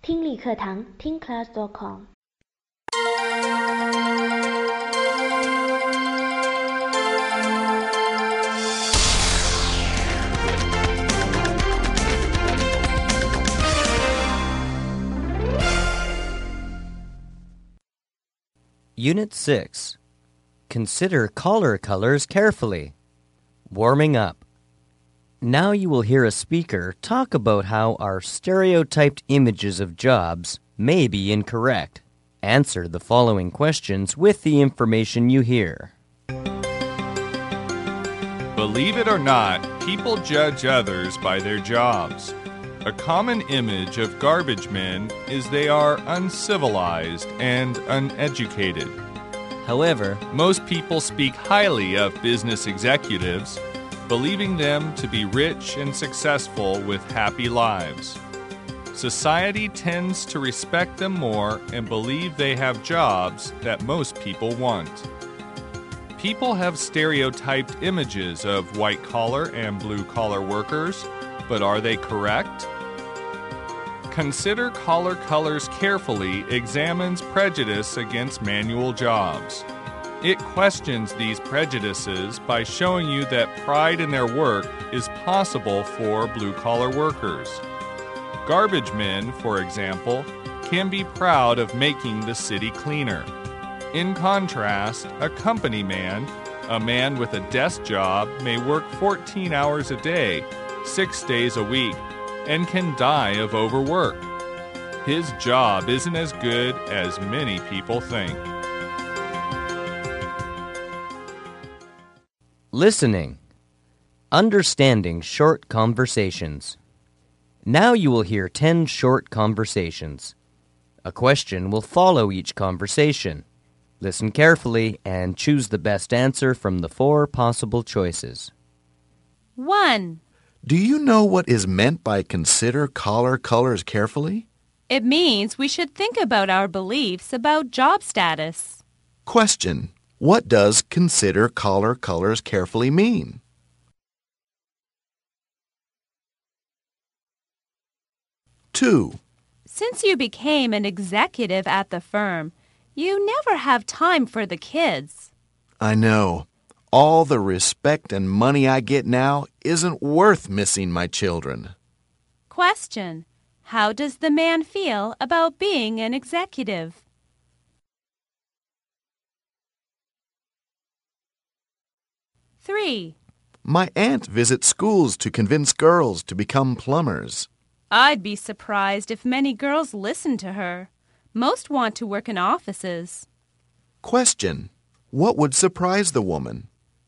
听力课堂听 class.com。 Unit 6. Consider collar colors carefully. Warming up. Now you will hear a speaker talk about how our stereotyped images of jobs may be incorrect. Answer the following questions with the information you hear. Believe it or not, people judge others by their jobs. A common image of garbage men is they are uncivilized and uneducated. However, most people speak highly of business executives, believing them to be rich and successful with happy lives. Society tends to respect them more and believe they have jobs that most people want. People have stereotyped images of white-collar and blue-collar workers, but are they correct? Consider Collar Colors Carefully examines prejudice against manual jobs. It questions these prejudices by showing you that pride in their work is possible for blue-collar workers. Garbage men, for example, can be proud of making the city cleaner. In contrast, a company man, a man with a desk job, may work 14 hours a day, 6 days a week, and can die of overwork. His job isn't as good as many people think. listening. Understanding short conversations. Now you will hear 10 short conversations. A question will follow each conversation. Listen carefully and choose the best answer from the 4 possible choices. 1. Do you know what is meant by consider collar colors carefully? It means we should think about our beliefs about job status. Question. What does consider collar colors carefully mean? Two. Since you became an executive at the firm, you never have time for the kids. I know. All the respect and money I get now isn't worth missing my children. Question. How does the man feel about being an executive? 3. My aunt visits schools to convince girls to become plumbers. I'd be surprised if many girls listen to her. Most want to work in offices. Question. What would surprise the woman?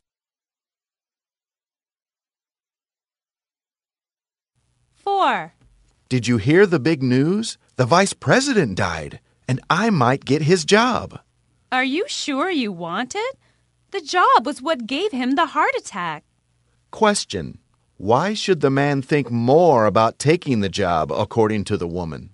4. Did you hear the big news? The vice president died, and I might get his job. Are you sure you want it? The job was what gave him the heart attack. Question. Why should the man think more about taking the job, according to the woman?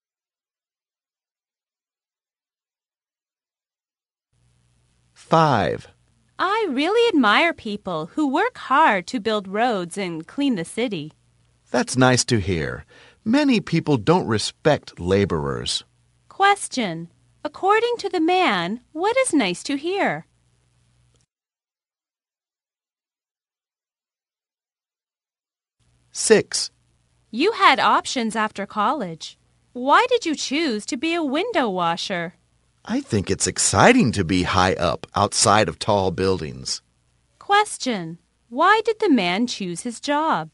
5. I really admire people who work hard to build roads and clean the city. That's nice to hear. Many people don't respect laborers. Question. According to the man, what is nice to hear? 6. You had options after college. Why did you choose to be a window washer? I think it's exciting to be high up outside of tall buildings. Question. Why did the man choose his job?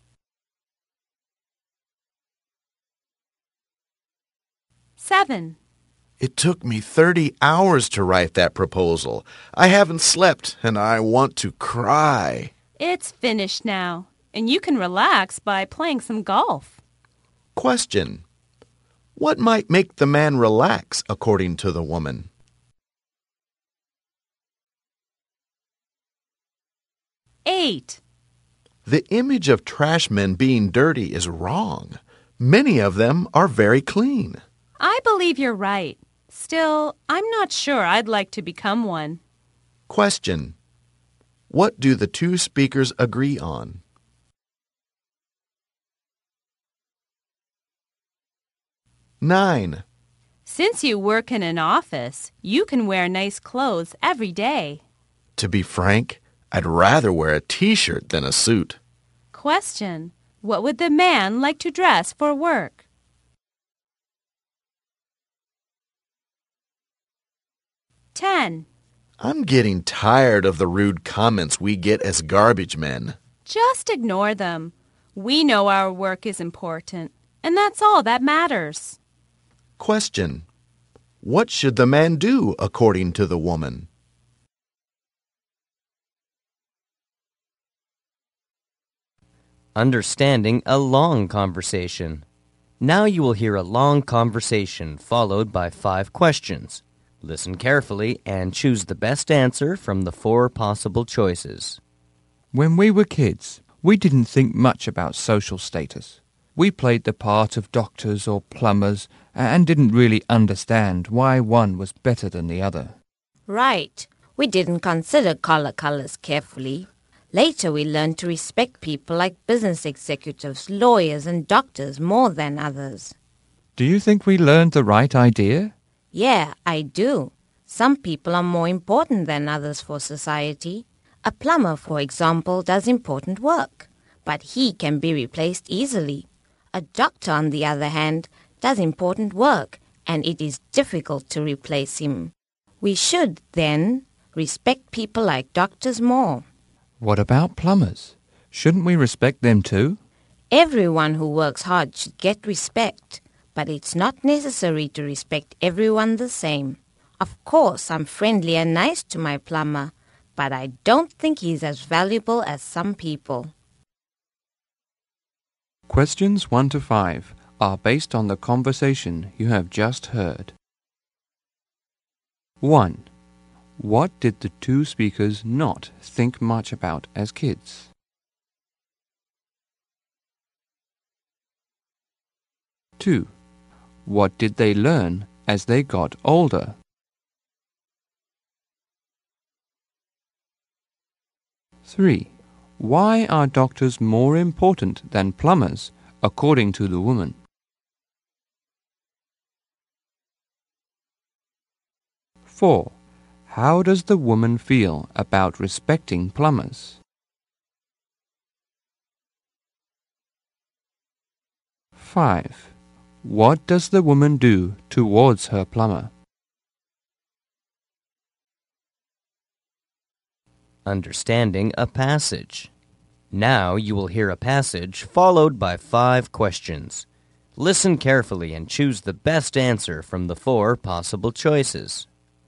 7. It took me 30 hours to write that proposal. I haven't slept, and I want to cry. It's finished now, and you can relax by playing some golf. Question. What might make the man relax, according to the woman? 8. The image of trash men being dirty is wrong. Many of them are very clean. I believe you're right. Still, I'm not sure I'd like to become one. Question. What do the 2 speakers agree on? 9. Since you work in an office, you can wear nice clothes every day. To be frank, I'd rather wear a t-shirt than a suit. Question: what would the man like to dress for work? Ten. I'm getting tired of the rude comments we get as garbage men. Just ignore them. We know our work is important, and that's all that matters. Question: what should the man do according to the woman? Understanding a long conversation. Now you will hear a long conversation followed by 5 questions. Listen carefully and choose the best answer from the 4 possible choices. When we were kids, we didn't think much about social status. We played the part of doctors or plumbers and didn't really understand why one was better than the other. Right. We didn't consider colors carefully. Later we learned to respect people like business executives, lawyers and doctors more than others. Do you think we learned the right idea? Yeah, I do. Some people are more important than others for society. A plumber, for example, does important work, but he can be replaced easily. A doctor, on the other hand, does important work, and it is difficult to replace him. We should, then, respect people like doctors more. What about plumbers? Shouldn't we respect them too? Everyone who works hard should get respect, but it's not necessary to respect everyone the same. Of course, I'm friendly and nice to my plumber, but I don't think he's as valuable as some people. Questions 1 to 5 are based on the conversation you have just heard. 1. What did the 2 speakers not think much about as kids? 2. What did they learn as they got older? 3. Why are doctors more important than plumbers, according to the woman? 4. How does the woman feel about respecting plumbers? 5. What does the woman do towards her plumber? Understanding a passage. Now you will hear a passage followed by 5 questions. Listen carefully and choose the best answer from the 4 possible choices.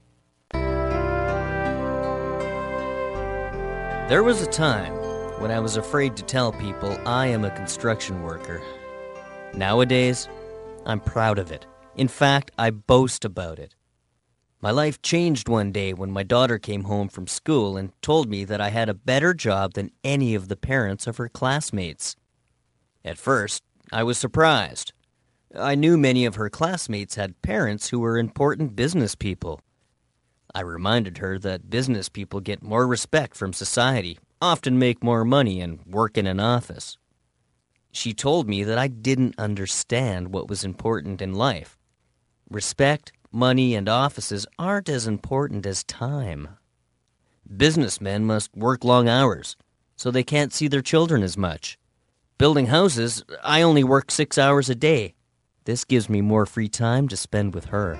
There was a time when I was afraid to tell people I am a construction worker. Nowadays, I'm proud of it. In fact, I boast about it. My life changed one day when my daughter came home from school and told me that I had a better job than any of the parents of her classmates. At first, I was surprised. I knew many of her classmates had parents who were important business people. I reminded her that business people get more respect from society, often make more money, and work in an office. She told me that I didn't understand what was important in life. Respect, money, and offices aren't as important as time. Businessmen must work long hours, so they can't see their children as much. Building houses, I only work 6 hours a day. This gives me more free time to spend with her.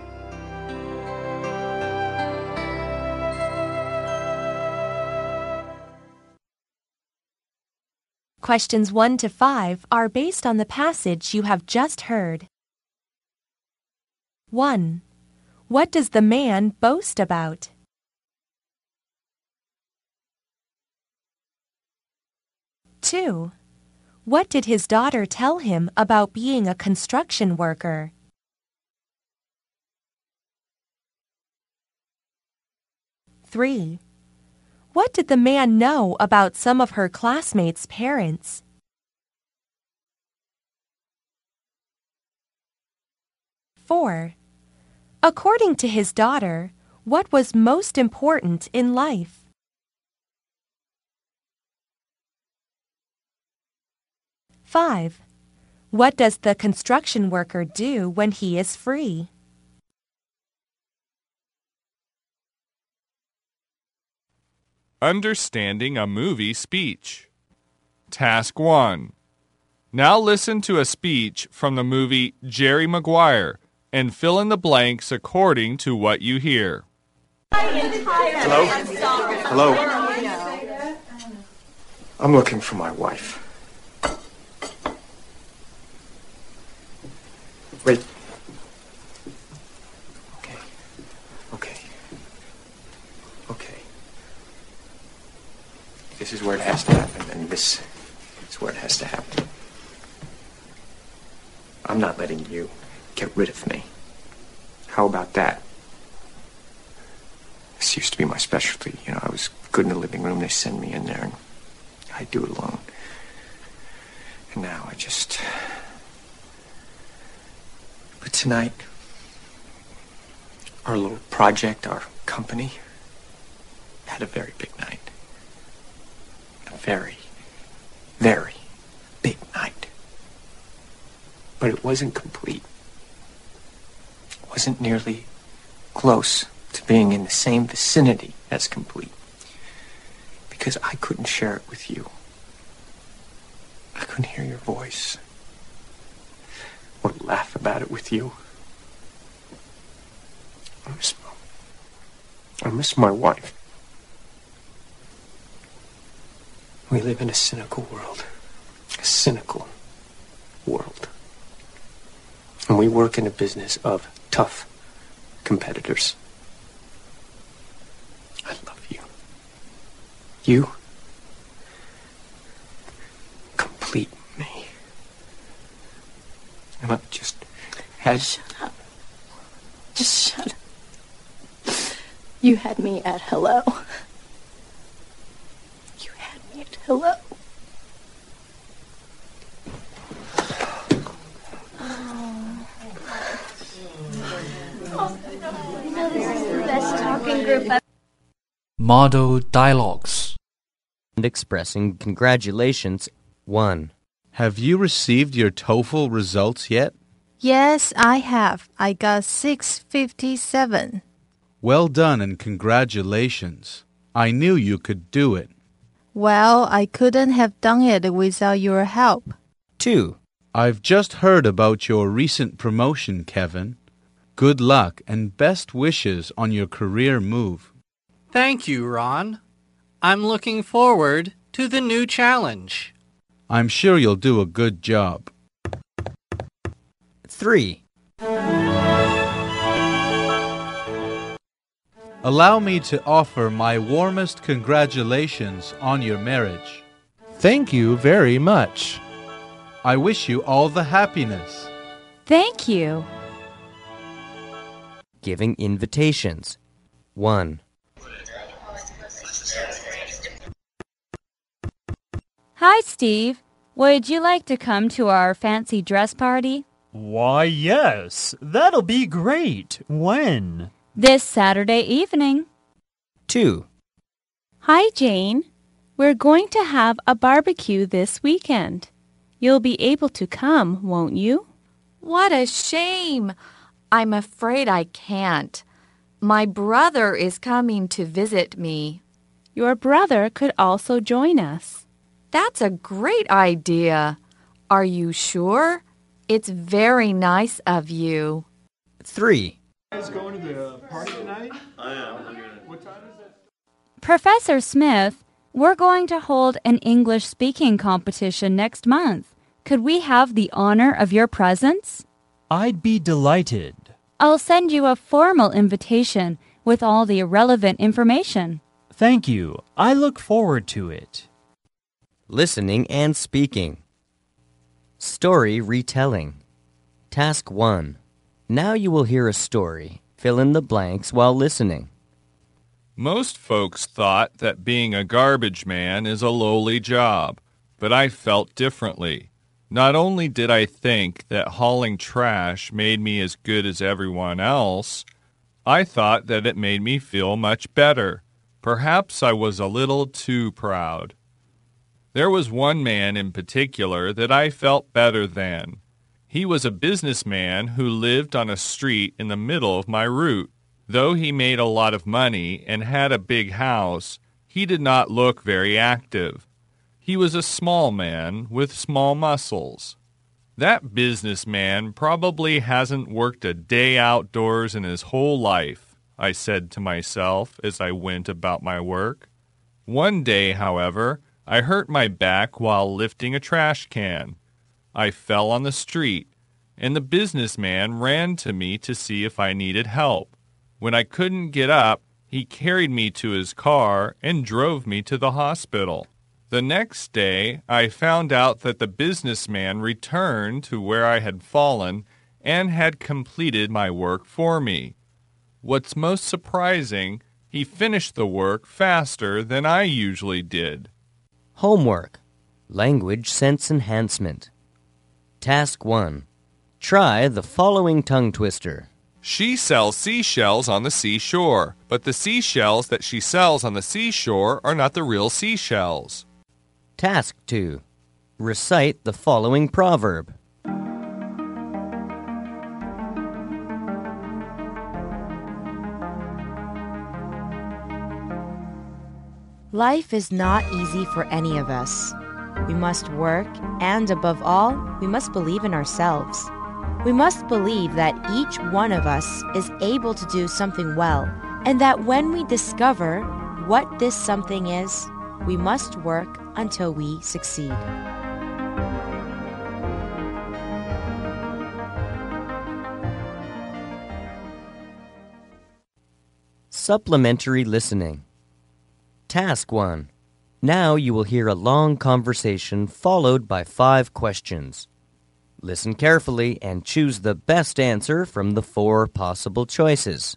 Questions 1 to 5 are based on the passage you have just heard. 1. What does the man boast about? 2. What did his daughter tell him about being a construction worker? 3. What did the man know about some of her classmates' parents? 4. According to his daughter, what was most important in life? 5. What does the construction worker do when he is free? Understanding a movie speech. Task 1. Now listen to a speech from the movie Jerry Maguire and fill in the blanks according to what you hear. Hello? Hello? I'm looking for my wife. Wait. Okay. This is where it has to happen, and this is where it has to happen. I'm not letting you get rid of me. How about that? This used to be my specialty. I was good in the living room. They send me in there, and I do it alone. And now But tonight, our little project, our company, had a very big night. A very, very big night. But it wasn't complete. It wasn't nearly close to being in the same vicinity as complete. Because I couldn't share it with you. I couldn't hear your voice. Or laugh about it with you. I miss my wife. We live in a cynical world. A cynical world. And we work in a business of tough competitors. I love you. You complete me. And I've just had... Shut up. Just shut up. You had me at hello. You had me at hello. Model dialogues. And expressing congratulations. 1. Have you received your TOEFL results yet? Yes, I have. I got 657. Well done and congratulations. I knew you could do it. Well, I couldn't have done it without your help. 2. I've just heard about your recent promotion, Kevin. Good luck and best wishes on your career move. Thank you, Ron. I'm looking forward to the new challenge. I'm sure you'll do a good job. 3. Allow me to offer my warmest congratulations on your marriage. Thank you very much. I wish you all the happiness. Thank you. Giving invitations. 1. Hi, Steve. Would you like to come to our fancy dress party? Why, yes. That'll be great. When? This Saturday evening. 2. Hi, Jane. We're going to have a barbecue this weekend. You'll be able to come, won't you? What a shame. I'm afraid I can't. My brother is coming to visit me. Your brother could also join us. That's a great idea. Are you sure? It's very nice of you. 3. Guys going to the party tonight? I am. What time is it? Professor Smith, we're going to hold an English speaking competition next month. Could we have the honor of your presence? I'd be delighted. I'll send you a formal invitation with all the relevant information. Thank you. I look forward to it. Listening and speaking. Story retelling. Task 1. Now you will hear a story. Fill in the blanks while listening. Most folks thought that being a garbage man is a lowly job, but I felt differently. Not only did I think that hauling trash made me as good as everyone else, I thought that it made me feel much better. Perhaps I was a little too proud. There was one man in particular that I felt better than. He was a businessman who lived on a street in the middle of my route. Though he made a lot of money and had a big house, he did not look very active. He was a small man with small muscles. That businessman probably hasn't worked a day outdoors in his whole life, I said to myself as I went about my work. One day, however, I hurt my back while lifting a trash can. I fell on the street, and the businessman ran to me to see if I needed help. When I couldn't get up, he carried me to his car and drove me to the hospital. The next day, I found out that the businessman returned to where I had fallen and had completed my work for me. What's most surprising, he finished the work faster than I usually did. Homework. Language sense enhancement. Task 1. Try the following tongue twister. She sells seashells on the seashore, but the seashells that she sells on the seashore are not the real seashells. Task 2. Recite the following proverb. Life is not easy for any of us. We must work, and above all, we must believe in ourselves. We must believe that each one of us is able to do something well, and that when we discover what this something is, we must work until we succeed. Supplementary listening. Task 1. Now you will hear a long conversation followed by 5 questions. Listen carefully and choose the best answer from the 4 possible choices.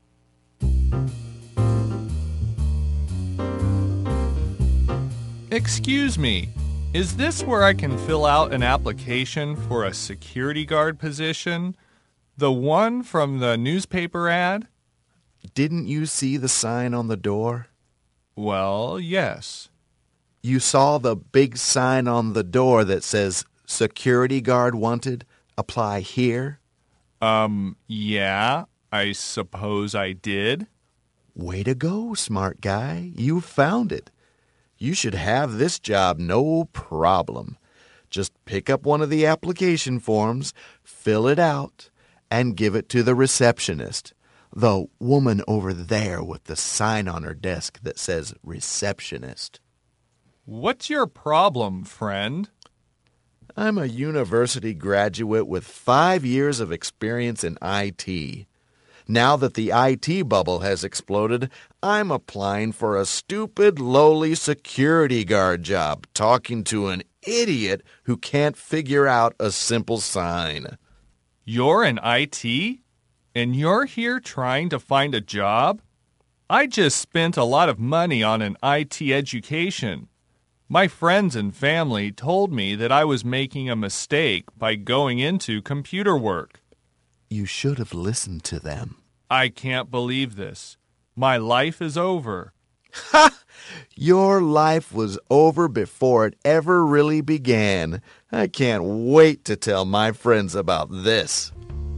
Excuse me, is this where I can fill out an application for a security guard position? The one from the newspaper ad? Didn't you see the sign on the door? Well, yes. You saw the big sign on the door that says, Security Guard Wanted, apply here? Yeah, I suppose I did. Way to go, smart guy. You found it. You should have this job no problem. Just pick up one of the application forms, fill it out, and give it to the receptionist. The woman over there with the sign on her desk that says receptionist. What's your problem, friend? I'm a university graduate with 5 years of experience in IT. Now that the IT bubble has exploded, I'm applying for a stupid, lowly security guard job, talking to an idiot who can't figure out a simple sign. You're in IT? And you're here trying to find a job? I just spent a lot of money on an IT education. My friends and family told me that I was making a mistake by going into computer work. You should have listened to them. I can't believe this. My life is over. Ha! Your life was over before it ever really began. I can't wait to tell my friends about this.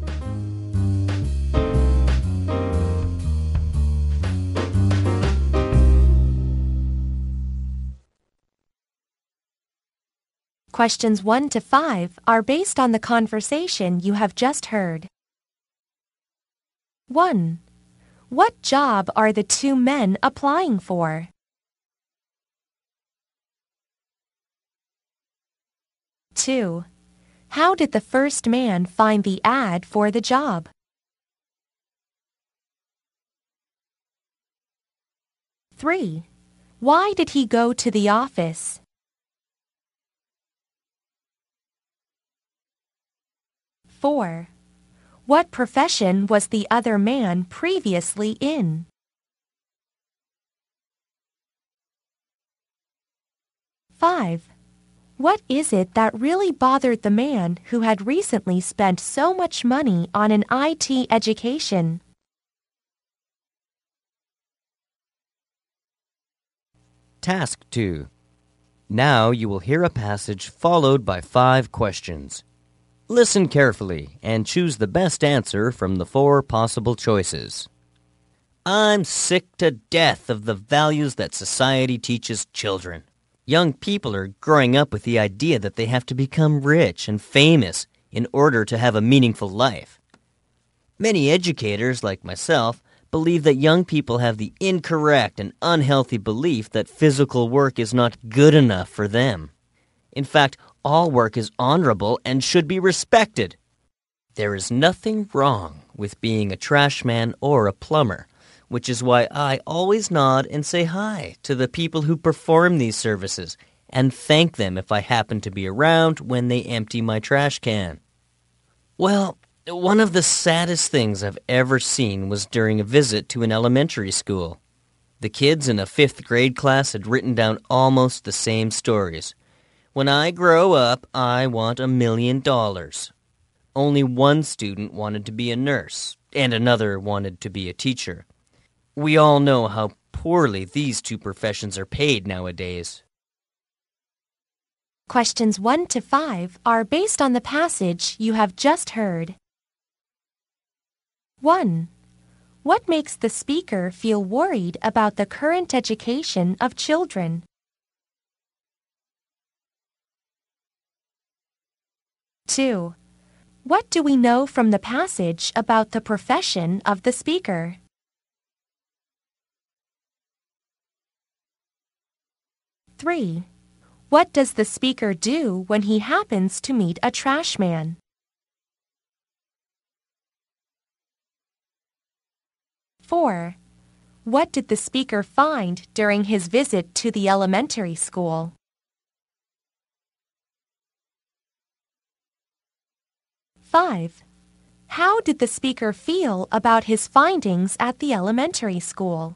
Questions 1 to 5 are based on the conversation you have just heard. 1. What job are the 2 men applying for? 2. How did the first man find the ad for the job? 3. Why did he go to the office? 4. What profession was the other man previously in? 5. What is it that really bothered the man who had recently spent so much money on an IT education? Task 2. Now you will hear a passage followed by 5 questions. Listen carefully and choose the best answer from the 4 possible choices. I'm sick to death of the values that society teaches children. Young people are growing up with the idea that they have to become rich and famous in order to have a meaningful life. Many educators, like myself, believe that young people have the incorrect and unhealthy belief that physical work is not good enough for them. In fact, all work is honorable and should be respected. There is nothing wrong with being a trash man or a plumber, which is why I always nod and say hi to the people who perform these services and thank them if I happen to be around when they empty my trash can. Well, one of the saddest things I've ever seen was during a visit to an elementary school. The kids in a 5th grade class had written down almost the same stories. When I grow up, I want $1 million. Only one student wanted to be a nurse, and another wanted to be a teacher. We all know how poorly these 2 professions are paid nowadays. Questions 1 to 5 are based on the passage you have just heard. 1. What makes the speaker feel worried about the current education of children? 2. What do we know from the passage about the profession of the speaker? 3. What does the speaker do when he happens to meet a trash man? 4. What did the speaker find during his visit to the elementary school? 5. How did the speaker feel about his findings at the elementary school?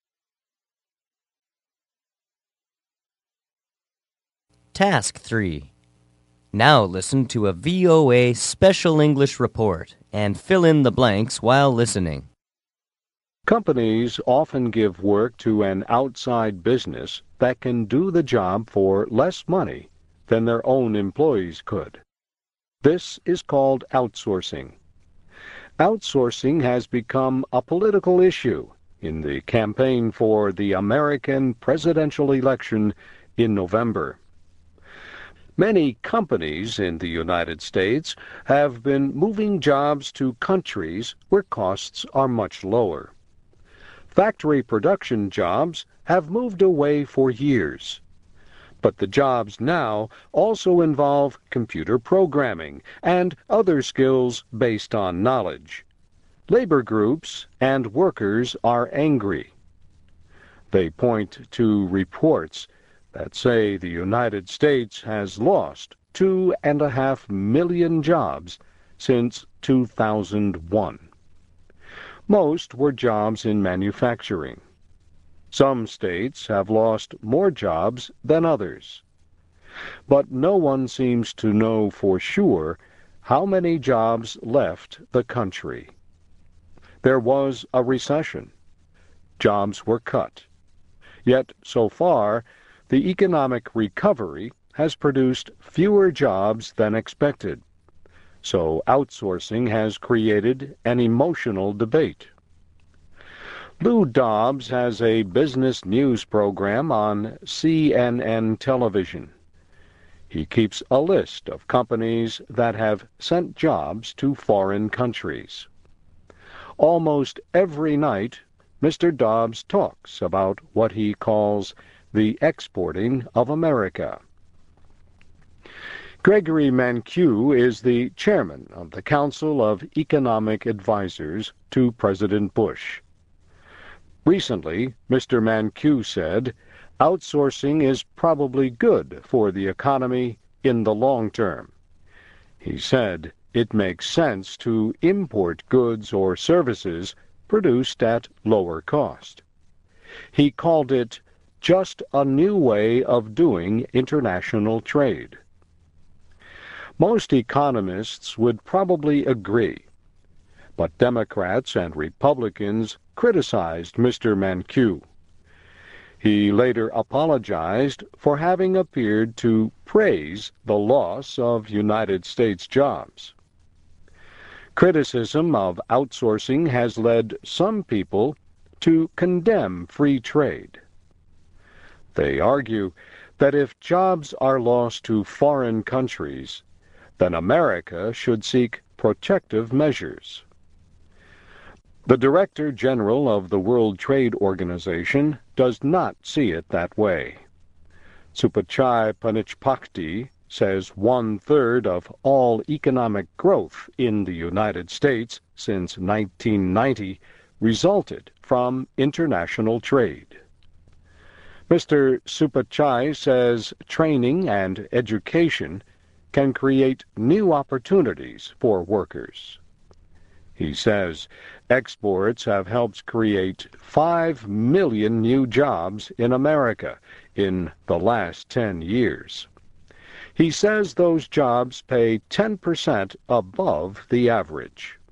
Task 3. Now listen to a VOA Special English report and fill in the blanks while listening. Companies often give work to an outside business that can do the job for less money than their own employees could. This is called outsourcing. Outsourcing has become a political issue in the campaign for the American presidential election in November. Many companies in the United States have been moving jobs to countries where costs are much lower. Factory production jobs have moved away for years. But the jobs now also involve computer programming and other skills based on knowledge. Labor groups and workers are angry. They point to reports that say the United States has lost 2.5 million jobs since 2001. Most were jobs in manufacturing. Some states have lost more jobs than others. But no one seems to know for sure how many jobs left the country. There was a recession. Jobs were cut. Yet, so far, the economic recovery has produced fewer jobs than expected. So outsourcing has created an emotional debate. Lou Dobbs has a business news program on CNN television. He keeps a list of companies that have sent jobs to foreign countries. Almost every night, Mr. Dobbs talks about what he calls the exporting of America. Gregory Mankiw is the chairman of the Council of Economic Advisers to President Bush. Recently, Mr. Mankiw said, outsourcing is probably good for the economy in the long term. He said it makes sense to import goods or services produced at lower cost. He called it just a new way of doing international trade. Most economists would probably agree, but Democrats and Republicans criticized Mr. Mankiw. He later apologized for having appeared to praise the loss of United States jobs. Criticism of outsourcing has led some people to condemn free trade. They argue that if jobs are lost to foreign countries, then America should seek protective measures. The Director General of the World Trade Organization does not see it that way. Supachai Panichpakdi says 1/3 of all economic growth in the United States since 1990 resulted from international trade. Mr. Supachai says training and education can create new opportunities for workers. He says exports have helped create 5 million new jobs in America in the last 10 years. He says those jobs pay 10% above the average.